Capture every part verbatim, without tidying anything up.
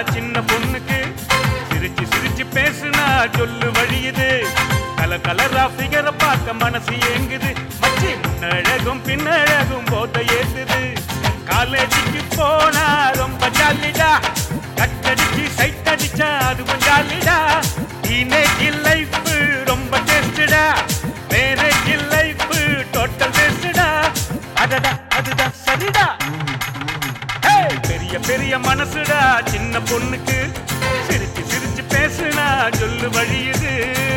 சின்ன பொண்ணுக்கு சிரிச்சு சிரிச்சு பேசுனா சொல்லு வழியுது கலர் கலரா ஃபிகர பார்க்க மனசு ஏங்குது மச்சி முன்னழகும் பின்னழகும் போத ஏத்துது காலேஜுக்கு போனா ரொம்ப ஜாலிடா கட்டடிச்சு சைட் அடிச்சா அதுவும் ஜாலிடா டீனேஜ் லைஃப் ரொம்ப டேஸ்டடா மேரேஜ் லைஃப் டோட்டல் வேஸ்டடா அதடா அதுதான் சரிடா பெரிய பெரிய மனசுடா சின்ன பொண்ணுக்கு சிரிச்சு சிரிச்சு பேசுனா சொல்லு வழியுது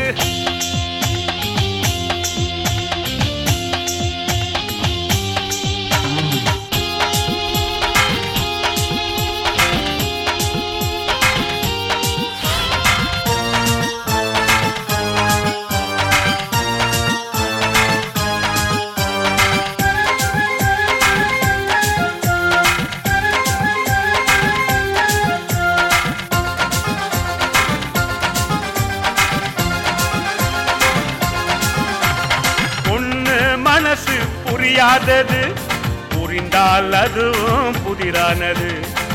மனசு புரியாதது புரிந்தால் அதுவும் புதிரானது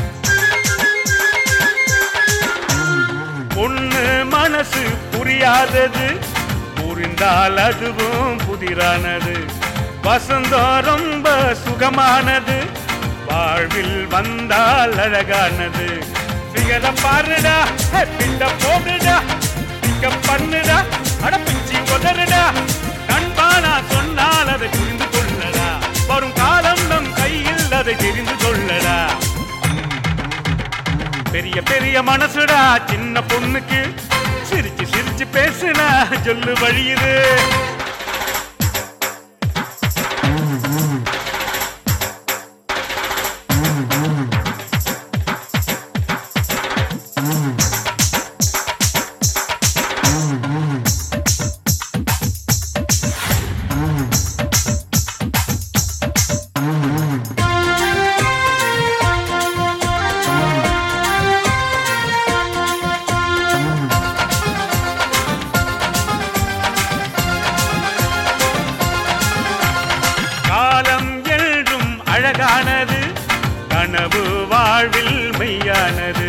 பொண்ணு மனசு புரியாதது புரிந்தால் அதுவும் புதிரானது வசந்தம் ரொம்ப சுகமானது வாழ்வில் வந்தால் அழகானது பிகர பாருடா பிண்ட போடுடா பிக்க பண்ணுடா அடப்பிச்சி உதறுடா நண்பானா சொன்னால் அதை புரிந்து கொள்ளடா வரும் காலம் நம் கையில் அதை தெரிந்து கொள்ளடா பெரிய பெரிய மனசுடா சின்ன பொண்ணுக்கு சிரிச்சு சிரிச்சு பேசுனா சொல்லு வழியுது அழகானது கனவு வாழ்வில் மெய்யானது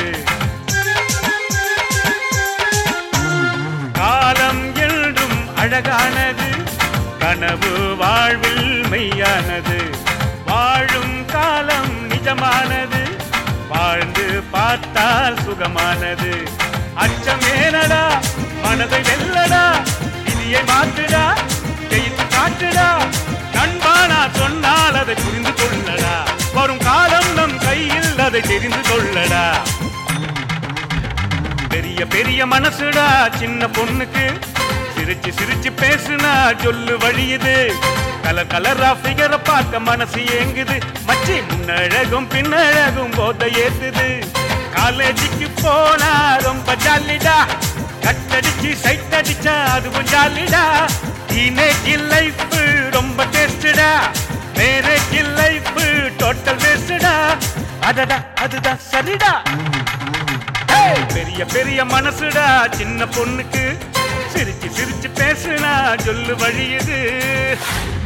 காலம் என்றும் அழகானது கனவு வாழ்வில் மெய்யானது வாழும் காலம் நிஜமானது வாழ்ந்து பார்த்தால் சுகமானது அச்சமேனடா மனதை வெல்லடா விதியை மாற்றுடா ஜெயித்து காட்டுடா நண்பானா சொன்னால் அதை புரிந்து கொள்ளடா வரும் காலம் நம் கையில் அதை தெரிந்து கொள்ளடா பெரிய பெரிய மனசுடா சின்ன பொண்ணுக்கு சிரிச்சு சிரிச்சு பேசுனா சொல்லு வழியுது கலர் கலரா ஃபிகர பார்க்க மனசு ஏங்குது மச்சி முன்னழகும் பின்னழகும் போத ஏத்துது காலேஜுக்கு போனா ரொம்ப ஜாலிடா கட்டடிச்சு சைட் அடிச்சா அதுவும் ஜாலிடா டீனேஜ் லைஃப் ரொம்ப டேஸ்டடா மேரேஜ் லைஃப் டோட்டல் வேஸ்டடா அதடா அதுதான் சரிடா பெரிய பெரிய மனசுடா சின்ன பொண்ணுக்கு சிரிச்சு சிரிச்சு பேசுனா சொல்லு வழியுது